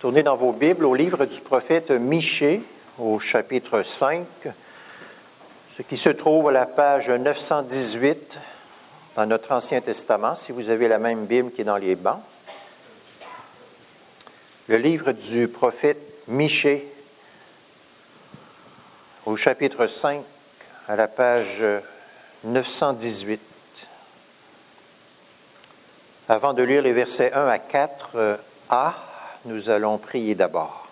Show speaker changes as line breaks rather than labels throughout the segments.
Tournez dans vos Bibles au livre du prophète Michée, au chapitre 5, ce qui se trouve à la page 918 dans notre Ancien Testament, si vous avez la même Bible qui est dans les bancs. Le livre du prophète Michée, au chapitre 5, à la page 918. Avant de lire les versets 1 à 4a, nous allons prier d'abord.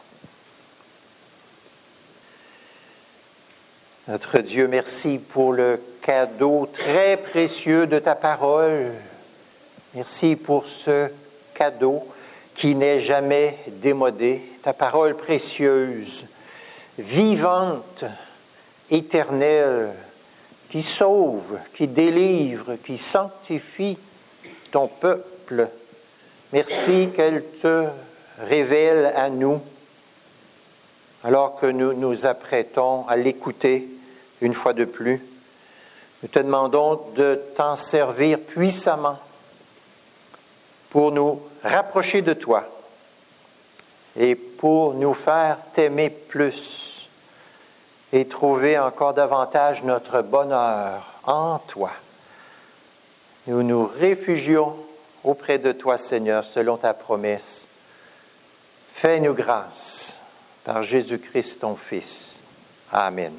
Notre Dieu, merci pour le cadeau très précieux de ta parole. Merci pour ce cadeau qui n'est jamais démodé. Ta parole précieuse, vivante, éternelle, qui sauve, qui délivre, qui sanctifie ton peuple. Merci qu'elle te révèle à nous alors que nous nous apprêtons à l'écouter une fois de plus. Nous te demandons de t'en servir puissamment pour nous rapprocher de toi et pour nous faire t'aimer plus et trouver encore davantage notre bonheur en toi. Nous nous réfugions auprès de toi, Seigneur, selon ta promesse. Fais-nous grâce par Jésus-Christ, ton Fils. Amen.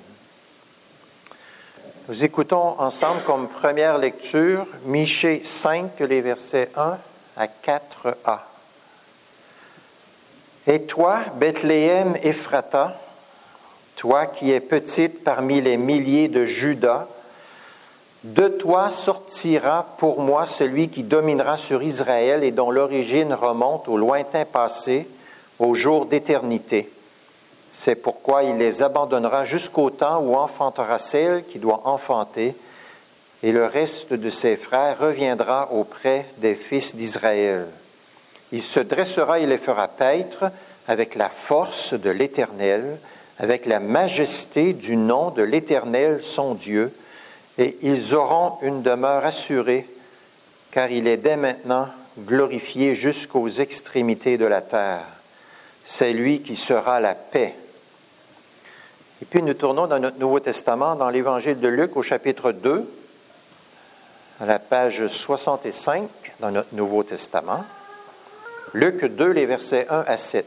Nous écoutons ensemble comme première lecture Michée 5, les versets 1 à 4a. Et toi, Bethléem Ephrata, toi qui es petite parmi les milliers de Juda, de toi sortira pour moi celui qui dominera sur Israël et dont l'origine remonte au lointain passé, au jour d'éternité. C'est pourquoi il les abandonnera jusqu'au temps où enfantera celle qui doit enfanter, et le reste de ses frères reviendra auprès des fils d'Israël. Il se dressera et les fera paître avec la force de l'Éternel, avec la majesté du nom de l'Éternel son Dieu, et ils auront une demeure assurée, car il est dès maintenant glorifié jusqu'aux extrémités de la terre. C'est lui qui sera la paix. Et puis nous tournons dans notre Nouveau Testament, dans l'Évangile de Luc au chapitre 2, à la page 65 dans notre Nouveau Testament. Luc 2, les versets 1 à 7.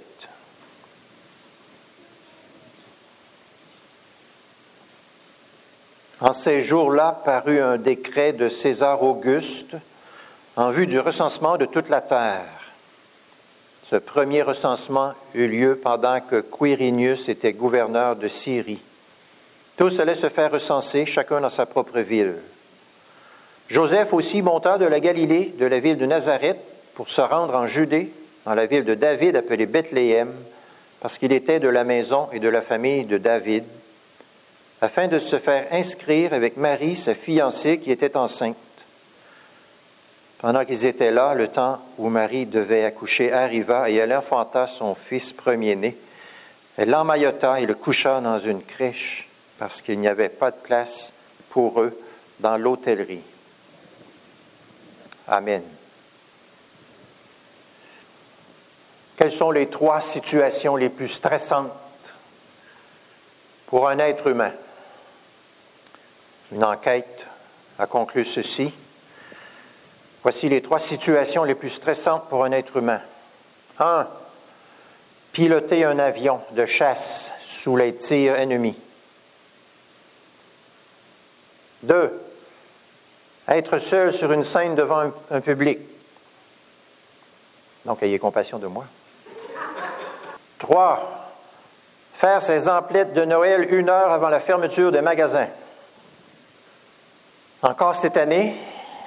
En ces jours-là parut un décret de César Auguste en vue du recensement de toute la terre. Ce premier recensement eut lieu pendant que Quirinius était gouverneur de Syrie. Tous allaient se faire recenser, chacun dans sa propre ville. Joseph aussi monta de la Galilée, de la ville de Nazareth, pour se rendre en Judée, dans la ville de David appelée Bethléem, parce qu'il était de la maison et de la famille de David, afin de se faire inscrire avec Marie, sa fiancée, qui était enceinte. Pendant qu'ils étaient là, le temps où Marie devait accoucher arriva et elle enfanta son fils premier-né. Elle l'emmaillota et le coucha dans une crèche parce qu'il n'y avait pas de place pour eux dans l'hôtellerie. Amen. Quelles sont les 3 situations les plus stressantes pour un être humain? Une enquête a conclu ceci. Voici les 3 situations les plus stressantes pour un être humain. 1. Piloter un avion de chasse sous les tirs ennemis. 2. Être seul sur une scène devant un public. Donc, ayez compassion de moi. 3. Faire ses emplettes de Noël 1 heure avant la fermeture des magasins. Encore cette année,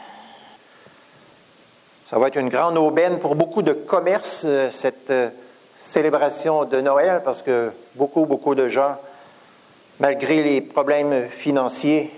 ça va être une grande aubaine pour beaucoup de commerces, cette célébration de Noël, parce que beaucoup de gens, malgré les problèmes financiers,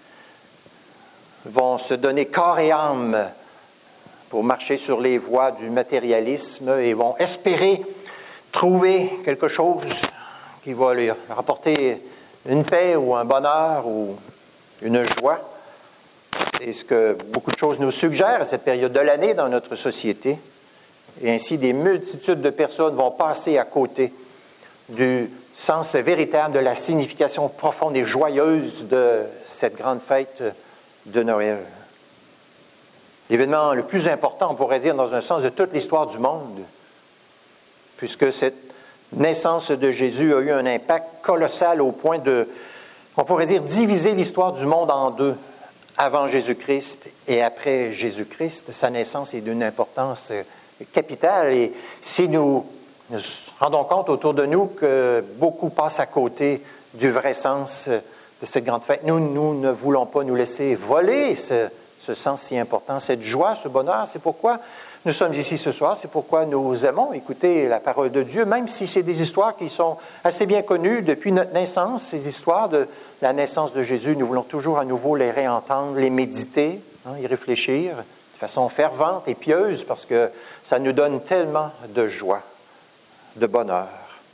vont se donner corps et âme pour marcher sur les voies du matérialisme et vont espérer trouver quelque chose qui va leur apporter une paix ou un bonheur ou une joie. C'est ce que beaucoup de choses nous suggèrent à cette période de l'année dans notre société. Et ainsi, des multitudes de personnes vont passer à côté du sens véritable, de la signification profonde et joyeuse de cette grande fête de Noël. L'événement le plus important, on pourrait dire, dans un sens, de toute l'histoire du monde, puisque cette naissance de Jésus a eu un impact colossal au point de, on pourrait dire, diviser l'histoire du monde en deux, avant Jésus-Christ et après Jésus-Christ. Sa naissance est d'une importance capitale, et si nous rendons compte autour de nous que beaucoup passent à côté du vrai sens de cette grande fête, nous ne voulons pas nous laisser voler ce sens si important, cette joie, ce bonheur. C'est pourquoi nous sommes ici ce soir, c'est pourquoi nous aimons écouter la parole de Dieu, même si c'est des histoires qui sont assez bien connues depuis notre naissance, ces histoires de la naissance de Jésus. Nous voulons toujours à nouveau les réentendre, les méditer, y réfléchir de façon fervente et pieuse, parce que ça nous donne tellement de joie, de bonheur.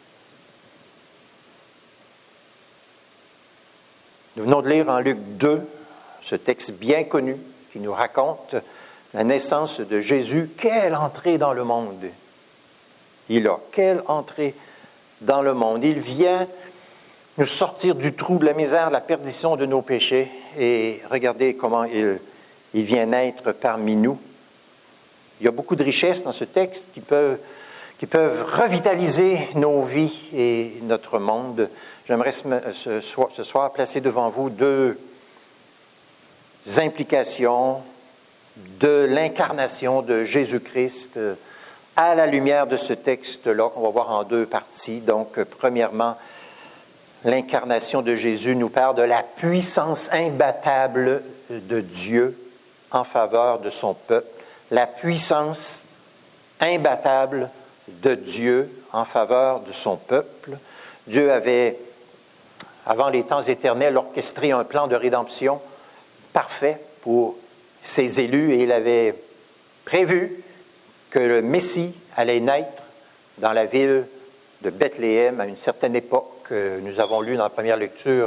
Nous venons de lire en Luc 2, ce texte bien connu qui nous raconte la naissance de Jésus. Quelle entrée dans le monde il a! Quelle entrée dans le monde! Il vient nous sortir du trou de la misère, de la perdition de nos péchés. Et regardez comment il vient naître parmi nous. Il y a beaucoup de richesses dans ce texte qui peuvent revitaliser nos vies et notre monde. J'aimerais ce soir placer devant vous deux implications de l'incarnation de Jésus-Christ à la lumière de ce texte-là, qu'on va voir en deux parties. Donc, premièrement, l'incarnation de Jésus nous parle de la puissance imbattable de Dieu en faveur de son peuple. La puissance imbattable de Dieu en faveur de son peuple. Dieu avait, avant les temps éternels, orchestré un plan de rédemption parfait pour ses élus, et il avait prévu que le Messie allait naître dans la ville de Bethléem à une certaine époque. Nous avons lu dans la première lecture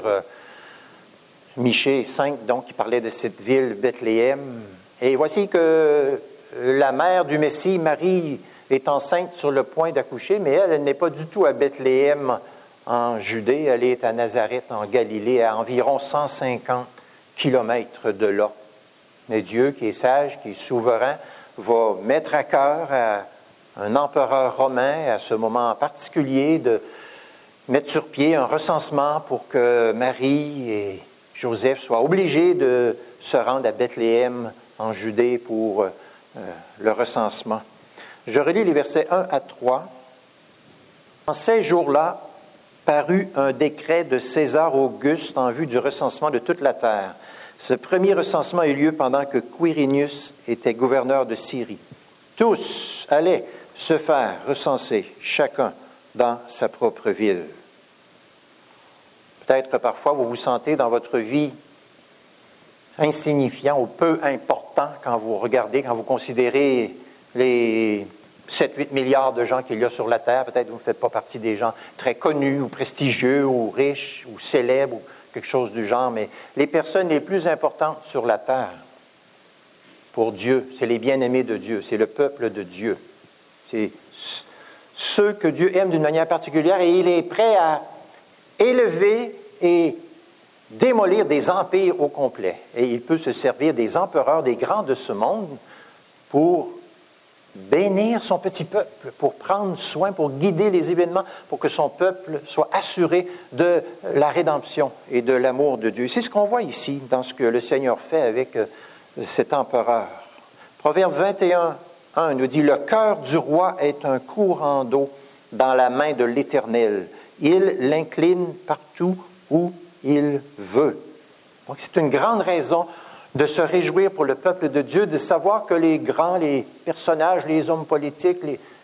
Michée 5, donc, qui parlait de cette ville Bethléem. Et voici que la mère du Messie, Marie, est enceinte sur le point d'accoucher, mais elle n'est pas du tout à Bethléem en Judée, elle est à Nazareth en Galilée, à environ 150 kilomètres de là. Mais Dieu, qui est sage, qui est souverain, va mettre à cœur à un empereur romain, à ce moment particulier, de mettre sur pied un recensement pour que Marie et Joseph soient obligés de se rendre à Bethléem en Judée pour le recensement. Je relis les versets 1 à 3. En ces jours-là, parut un décret de César Auguste en vue du recensement de toute la terre. Ce premier recensement eut lieu pendant que Quirinius était gouverneur de Syrie. Tous allaient se faire recenser, chacun dans sa propre ville. Peut-être que parfois vous vous sentez dans votre vie insignifiant ou peu important quand vous regardez, quand vous considérez les 7-8 milliards de gens qu'il y a sur la Terre. Peut-être que vous ne faites pas partie des gens très connus ou prestigieux ou riches ou célèbres ou quelque chose du genre, mais les personnes les plus importantes sur la Terre, pour Dieu, c'est les bien-aimés de Dieu, c'est le peuple de Dieu. C'est ceux que Dieu aime d'une manière particulière, et il est prêt à élever et démolir des empires au complet. Et il peut se servir des empereurs, des grands de ce monde, pour bénir son petit peuple, pour prendre soin, pour guider les événements, pour que son peuple soit assuré de la rédemption et de l'amour de Dieu. C'est ce qu'on voit ici dans ce que le Seigneur fait avec cet empereur. Proverbe 21:1 nous dit « Le cœur du roi est un courant d'eau dans la main de l'Éternel. Il l'incline partout où il veut. » Donc c'est une grande raison de se réjouir pour le peuple de Dieu, de savoir que les grands, les personnages, les hommes politiques,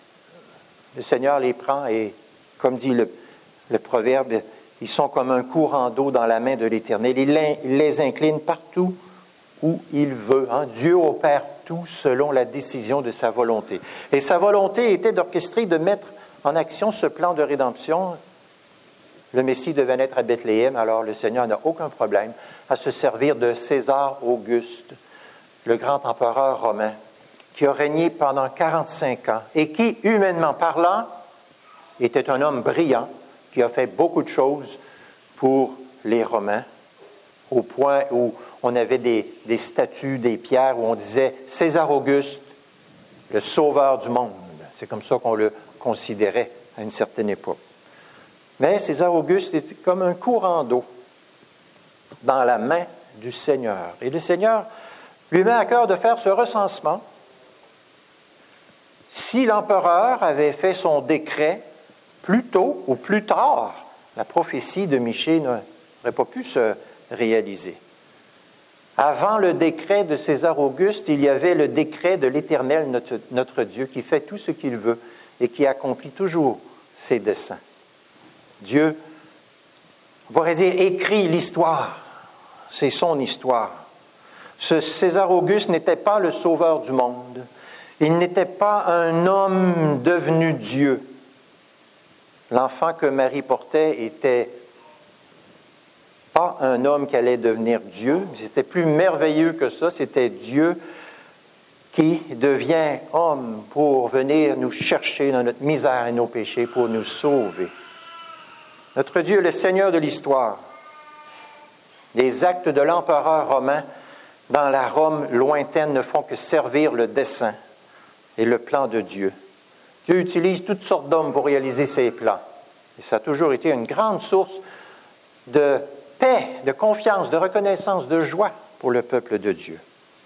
le Seigneur les prend et, comme dit le proverbe, ils sont comme un courant d'eau dans la main de l'Éternel. Il les incline partout où il veut. Dieu opère tout selon la décision de sa volonté. Et sa volonté était d'orchestrer, de mettre en action ce plan de rédemption. Le Messie devait naître à Bethléem, alors le Seigneur n'a aucun problème à se servir de César Auguste, le grand empereur romain, qui a régné pendant 45 ans et qui, humainement parlant, était un homme brillant, qui a fait beaucoup de choses pour les Romains, au point où on avait des statues, des pierres, où on disait « César Auguste, le sauveur du monde ». C'est comme ça qu'on le considérait à une certaine époque. Mais César Auguste était comme un courant d'eau dans la main du Seigneur. Et le Seigneur lui met à cœur de faire ce recensement. Si l'empereur avait fait son décret plus tôt ou plus tard, la prophétie de Michée n'aurait pas pu se réaliser. Avant le décret de César Auguste, il y avait le décret de l'Éternel, notre Dieu, qui fait tout ce qu'il veut et qui accomplit toujours ses desseins. Dieu, on pourrait dire, écrit l'histoire. C'est son histoire. Ce César Auguste n'était pas le sauveur du monde. Il n'était pas un homme devenu Dieu. L'enfant que Marie portait était pas un homme qui allait devenir Dieu. C'était plus merveilleux que ça. C'était Dieu qui devient homme pour venir nous chercher dans notre misère et nos péchés, pour nous sauver. Notre Dieu est le Seigneur de l'histoire. Les actes de l'empereur romain dans la Rome lointaine ne font que servir le dessein et le plan de Dieu. Dieu utilise toutes sortes d'hommes pour réaliser ses plans. Et ça a toujours été une grande source de paix, de confiance, de reconnaissance, de joie pour le peuple de Dieu.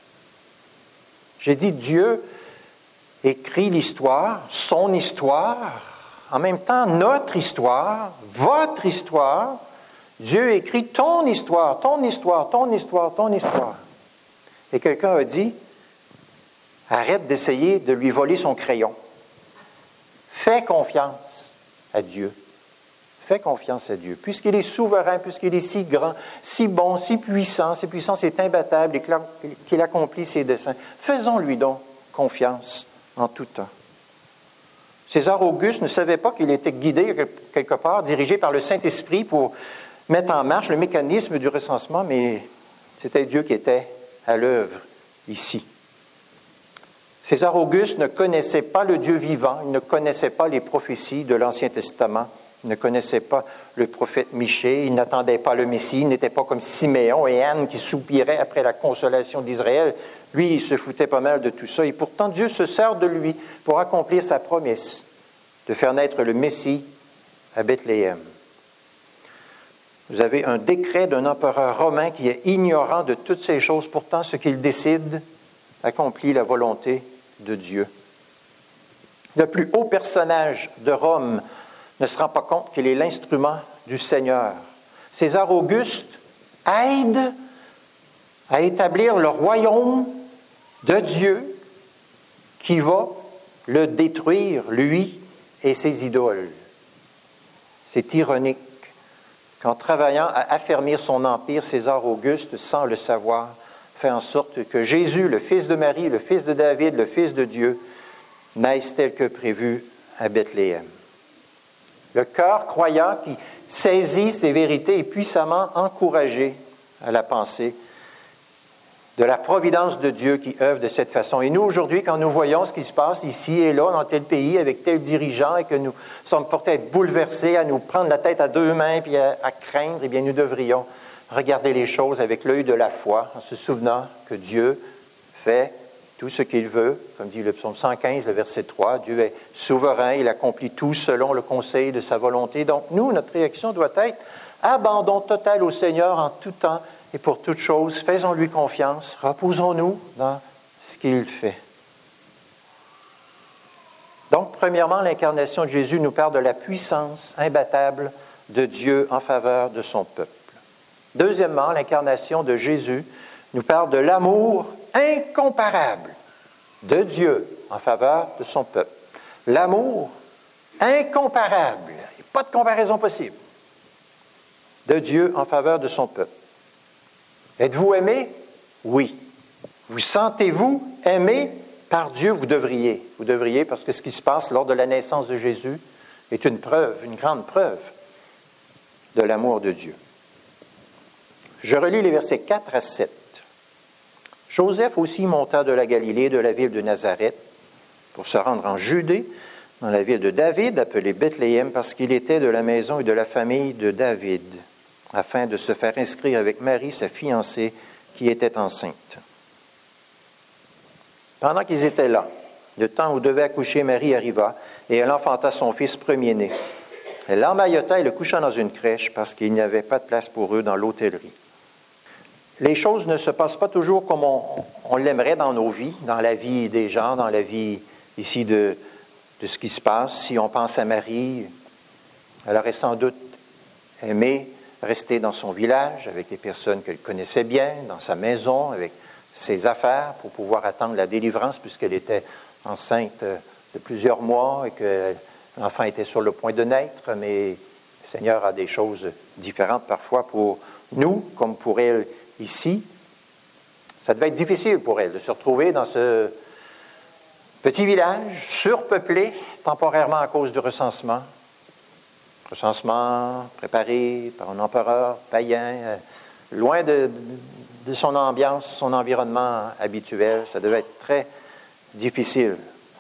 J'ai dit Dieu écrit l'histoire, son histoire, en même temps notre histoire, votre histoire. Dieu écrit ton histoire, ton histoire, ton histoire, ton histoire. Et quelqu'un a dit, arrête d'essayer de lui voler son crayon. Fais confiance à Dieu. Fais confiance à Dieu. Puisqu'il est souverain, puisqu'il est si grand, si bon, si puissant, ses puissances est imbattable et qu'il accomplit ses desseins, faisons-lui donc confiance en tout temps. César Auguste ne savait pas qu'il était guidé quelque part, dirigé par le Saint-Esprit pour mettre en marche le mécanisme du recensement, mais c'était Dieu qui était à l'œuvre ici. César Auguste ne connaissait pas le Dieu vivant, il ne connaissait pas les prophéties de l'Ancien Testament, il ne connaissait pas le prophète Michée, il n'attendait pas le Messie, il n'était pas comme Siméon et Anne qui soupiraient après la consolation d'Israël. Lui, il se foutait pas mal de tout ça, et pourtant Dieu se sert de lui pour accomplir sa promesse de faire naître le Messie à Bethléem. Vous avez un décret d'un empereur romain qui est ignorant de toutes ces choses, pourtant ce qu'il décide accomplit la volonté de Dieu. Le plus haut personnage de Rome ne se rend pas compte qu'il est l'instrument du Seigneur. César Auguste aide à établir le royaume de Dieu qui va le détruire, lui et ses idoles. C'est ironique qu'en travaillant à affermir son empire, César Auguste, sans le savoir, fait en sorte que Jésus, le fils de Marie, le fils de David, le fils de Dieu, naisse tel que prévu à Bethléem. Le cœur croyant qui saisit ces vérités est puissamment encouragé à la pensée de la providence de Dieu qui œuvre de cette façon. Et nous, aujourd'hui, quand nous voyons ce qui se passe ici et là, dans tel pays, avec tel dirigeant, et que nous sommes portés à être bouleversés, à nous prendre la tête à deux mains, puis à craindre, eh bien, nous devrions regarder les choses avec l'œil de la foi, en se souvenant que Dieu fait tout ce qu'il veut, comme dit le psaume 115, le verset 3, Dieu est souverain, il accomplit tout selon le conseil de sa volonté. Donc nous, notre réaction doit être abandon total au Seigneur en tout temps et pour toute chose, faisons-lui confiance, reposons-nous dans ce qu'il fait. Donc, premièrement, l'incarnation de Jésus nous parle de la puissance imbattable de Dieu en faveur de son peuple. Deuxièmement, l'incarnation de Jésus nous parle de l'amour incomparable de Dieu en faveur de son peuple. L'amour incomparable, il n'y a pas de comparaison possible, de Dieu en faveur de son peuple. Êtes-vous aimé? Oui. Vous sentez-vous aimé par Dieu? Vous devriez. Vous devriez parce que ce qui se passe lors de la naissance de Jésus est une preuve, une grande preuve de l'amour de Dieu. Je relis les versets 4 à 7. Joseph aussi monta de la Galilée, de la ville de Nazareth, pour se rendre en Judée, dans la ville de David, appelée Bethléem, parce qu'il était de la maison et de la famille de David, afin de se faire inscrire avec Marie, sa fiancée, qui était enceinte. Pendant qu'ils étaient là, le temps où devait accoucher Marie arriva, et elle enfanta son fils premier-né. Elle l'emmaillota et le coucha dans une crèche, parce qu'il n'y avait pas de place pour eux dans l'hôtellerie. Les choses ne se passent pas toujours comme on l'aimerait dans nos vies, dans la vie des gens, dans la vie ici de ce qui se passe. Si on pense à Marie, elle aurait sans doute aimé rester dans son village, avec les personnes qu'elle connaissait bien, dans sa maison, avec ses affaires, pour pouvoir attendre la délivrance, puisqu'elle était enceinte de plusieurs mois et que l'enfant était sur le point de naître, mais le Seigneur a des choses différentes parfois pour nous, comme pour elle ici. Ça devait être difficile pour elle de se retrouver dans ce petit village surpeuplé temporairement à cause du recensement. Recensement préparé par un empereur païen, loin de son ambiance, son environnement habituel. Ça devait être très difficile.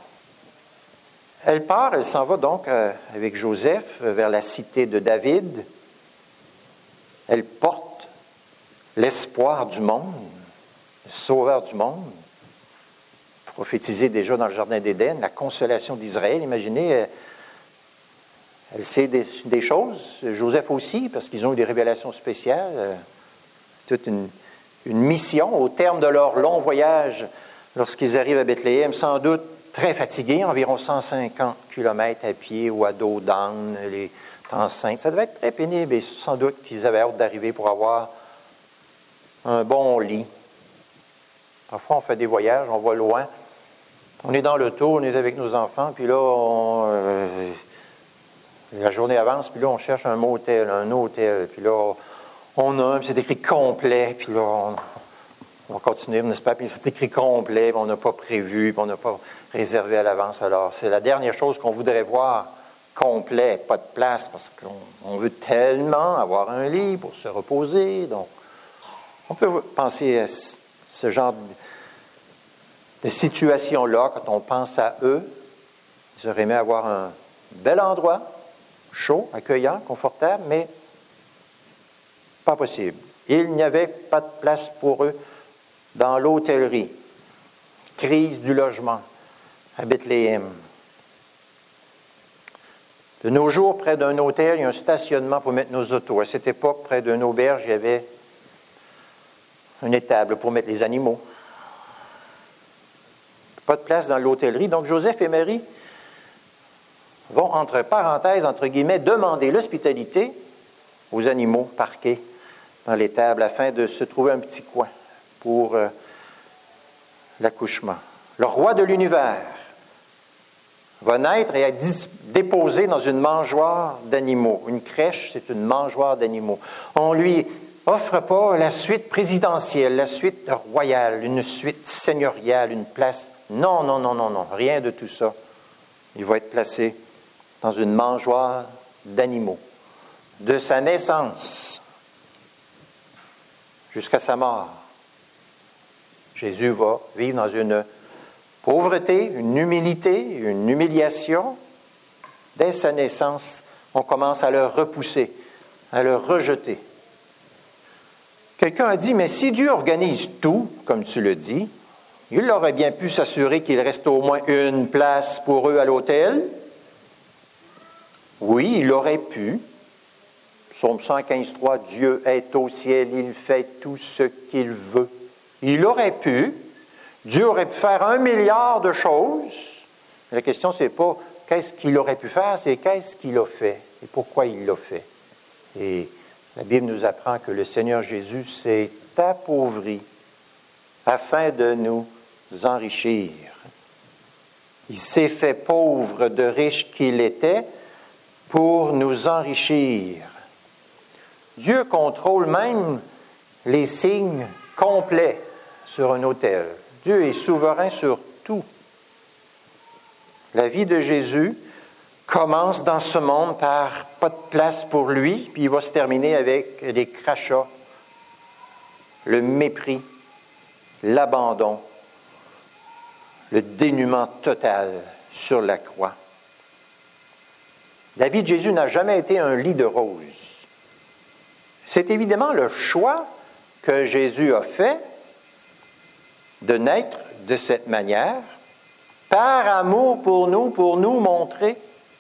Elle part, elle s'en va donc avec Joseph vers la cité de David. Elle porte l'espoir du monde, le sauveur du monde, prophétisé déjà dans le Jardin d'Éden, la consolation d'Israël. Imaginez, elle sait des choses, Joseph aussi, parce qu'ils ont eu des révélations spéciales. Toute une mission au terme de leur long voyage, lorsqu'ils arrivent à Bethléem, sans doute très fatigués, environ 150 km à pied ou à dos d'âne, les enceintes. Ça devait être très pénible et sans doute qu'ils avaient hâte d'arriver pour avoir un bon lit. Parfois, on fait des voyages, on va loin. On est dans l'auto, on est avec nos enfants, puis là, la journée avance, puis là, on cherche un motel, un hôtel, puis là, on a, puis c'est écrit complet, puis là, on va continuer, n'est-ce pas? Puis c'est écrit complet, puis on n'a pas prévu, puis on n'a pas réservé à l'avance. Alors, c'est la dernière chose qu'on voudrait voir, complet, pas de place, parce qu'on veut tellement avoir un lit pour se reposer. Donc, on peut penser à ce genre de situation-là, quand on pense à eux. Ils auraient aimé avoir un bel endroit, chaud, accueillant, confortable, mais pas possible. Il n'y avait pas de place pour eux dans l'hôtellerie. Crise du logement à Bethléem. De nos jours, près d'un hôtel, il y a un stationnement pour mettre nos autos. À cette époque, près d'une auberge, il y avait une étable pour mettre les animaux. Pas de place dans l'hôtellerie. Donc, Joseph et Marie vont, entre parenthèses, entre guillemets, demander l'hospitalité aux animaux parqués dans l'étable afin de se trouver un petit coin pour l'accouchement. Le roi de l'univers va naître et être déposé dans une mangeoire d'animaux. Une crèche, c'est une mangeoire d'animaux. On lui offre pas la suite présidentielle, la suite royale, une suite seigneuriale, une place. Non, non, non, non, non, rien de tout ça. Il va être placé dans une mangeoire d'animaux. De sa naissance jusqu'à sa mort, Jésus va vivre dans une pauvreté, une humilité, une humiliation. Dès sa naissance, on commence à le repousser, à le rejeter. Quelqu'un a dit, mais si Dieu organise tout, comme tu le dis, il aurait bien pu s'assurer qu'il reste au moins une place pour eux à l'hôtel. Oui, il aurait pu. Psaume 115.3, Dieu est au ciel, il fait tout ce qu'il veut. Il aurait pu. Dieu aurait pu faire 1 milliard de choses. La question, c'est pas qu'est-ce qu'il aurait pu faire, c'est qu'est-ce qu'il a fait et pourquoi il l'a fait. Et la Bible nous apprend que le Seigneur Jésus s'est appauvri afin de nous enrichir. Il s'est fait pauvre de riche qu'il était pour nous enrichir. Dieu contrôle même les signes complets sur un autel. Dieu est souverain sur tout. La vie de Jésus commence dans ce monde par pas de place pour lui, puis il va se terminer avec des crachats, le mépris, l'abandon, le dénuement total sur la croix. La vie de Jésus n'a jamais été un lit de roses. C'est évidemment le choix que Jésus a fait de naître de cette manière, par amour pour nous montrer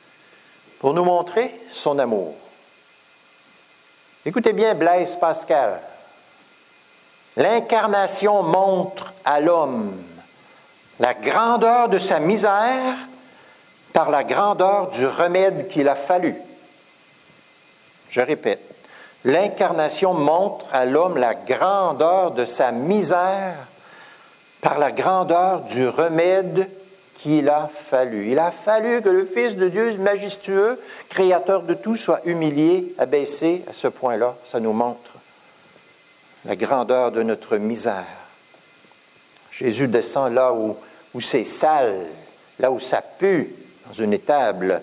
son amour. Écoutez bien Blaise Pascal. L'incarnation montre à l'homme la grandeur de sa misère par la grandeur du remède qu'il a fallu. Je répète, l'incarnation montre à l'homme la grandeur de sa misère par la grandeur du remède qu'il a fallu. Il a fallu que le Fils de Dieu majestueux, créateur de tout, soit humilié, abaissé à ce point-là. Ça nous montre la grandeur de notre misère. Jésus descend là où c'est sale, là où ça pue, dans une étable.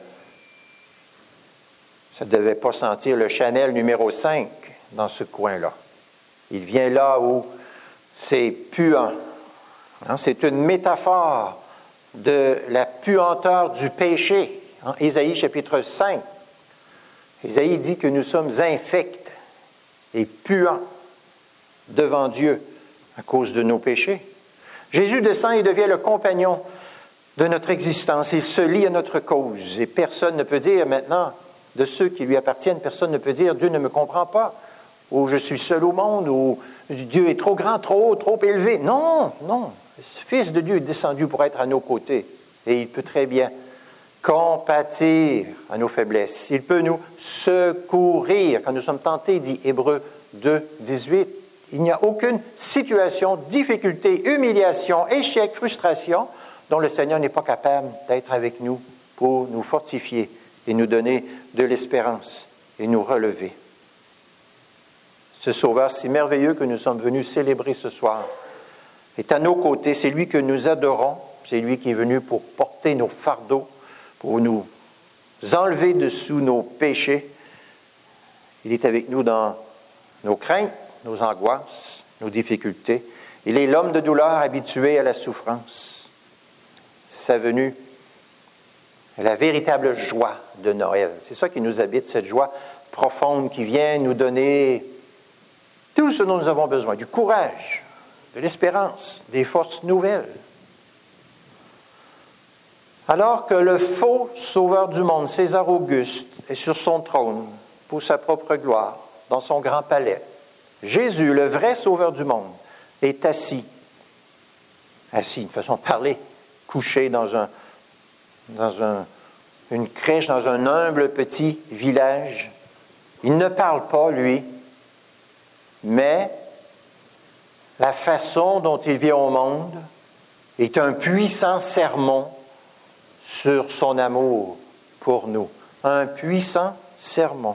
Ça ne devait pas sentir le Chanel numéro 5 dans ce coin-là. Il vient là où c'est puant. C'est une métaphore de la puanteur du péché. Ésaïe chapitre 5. Ésaïe dit que nous sommes infects et puants devant Dieu à cause de nos péchés. Jésus descend et devient le compagnon de notre existence. Il se lie à notre cause. Et personne ne peut dire maintenant, de ceux qui lui appartiennent, personne ne peut dire « Dieu ne me comprend pas » ou « Je suis seul au monde » ou « Dieu est trop grand, trop haut, trop élevé ». Non, non. Le Fils de Dieu est descendu pour être à nos côtés. Et il peut très bien compatir à nos faiblesses. Il peut nous secourir quand nous sommes tentés, dit Hébreux 2, 18. Il n'y a aucune situation, difficulté, humiliation, échec, frustration dont le Seigneur n'est pas capable d'être avec nous pour nous fortifier et nous donner de l'espérance et nous relever. Ce Sauveur si merveilleux que nous sommes venus célébrer ce soir est à nos côtés. C'est lui que nous adorons. C'est lui qui est venu pour porter nos fardeaux, pour nous enlever dessous nos péchés. Il est avec nous dans nos craintes, nos angoisses, nos difficultés. Il est l'homme de douleur habitué à la souffrance. Sa venue est la véritable joie de Noël. C'est ça qui nous habite, cette joie profonde qui vient nous donner tout ce dont nous avons besoin, du courage, de l'espérance, des forces nouvelles. Alors que le faux sauveur du monde, César Auguste, est sur son trône pour sa propre gloire, dans son grand palais, Jésus, le vrai sauveur du monde, est assis, une façon de parler, couché dans une crèche, dans un humble petit village. Il ne parle pas, lui, mais la façon dont il vient au monde est un puissant sermon sur son amour pour nous. Un puissant sermon.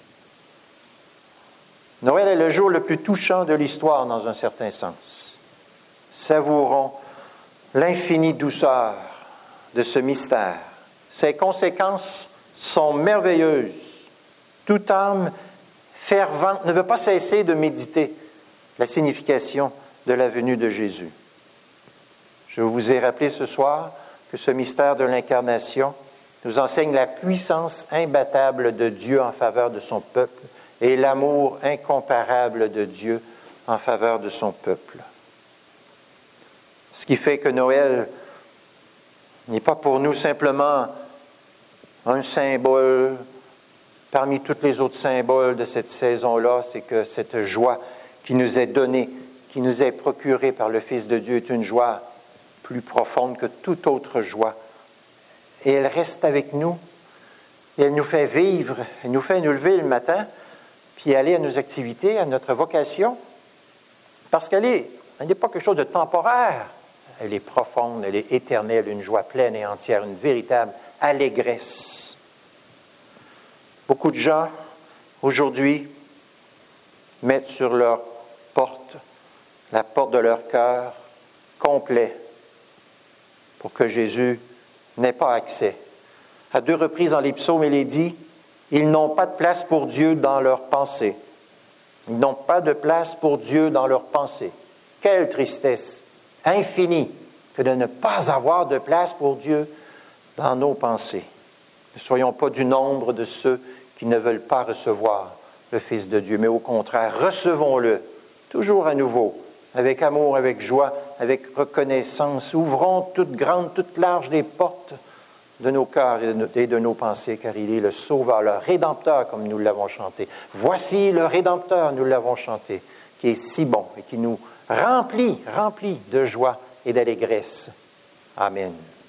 Noël est le jour le plus touchant de l'histoire dans un certain sens. Savourons l'infinie douceur de ce mystère. Ses conséquences sont merveilleuses. Toute âme fervente ne veut pas cesser de méditer la signification de la venue de Jésus. Je vous ai rappelé ce soir que ce mystère de l'incarnation nous enseigne la puissance imbattable de Dieu en faveur de son peuple et l'amour incomparable de Dieu en faveur de son peuple. Ce qui fait que Noël n'est pas pour nous simplement un symbole parmi tous les autres symboles de cette saison-là, c'est que cette joie qui nous est donnée, qui nous est procurée par le Fils de Dieu est une joie plus profonde que toute autre joie. Et elle reste avec nous, et elle nous fait vivre, elle nous fait nous lever le matin, puis aller à nos activités, à notre vocation, parce qu'elle n'est pas quelque chose de temporaire, elle est profonde, elle est éternelle, une joie pleine et entière, une véritable allégresse. Beaucoup de gens, aujourd'hui, mettent sur leur porte, la porte de leur cœur, complet, pour que Jésus n'ait pas accès. À 2 reprises dans les psaumes, il est dit, ils n'ont pas de place pour Dieu dans leurs pensées. Ils n'ont pas de place pour Dieu dans leurs pensées. Quelle tristesse infinie que de ne pas avoir de place pour Dieu dans nos pensées. Ne soyons pas du nombre de ceux qui ne veulent pas recevoir le Fils de Dieu, mais au contraire, recevons-le toujours à nouveau, avec amour, avec joie, avec reconnaissance. Ouvrons toutes grandes, toutes larges les portes de nos cœurs et de nos pensées, car il est le Sauveur, le Rédempteur, comme nous l'avons chanté. Voici le Rédempteur, nous l'avons chanté, qui est si bon et qui nous remplit de joie et d'allégresse. Amen.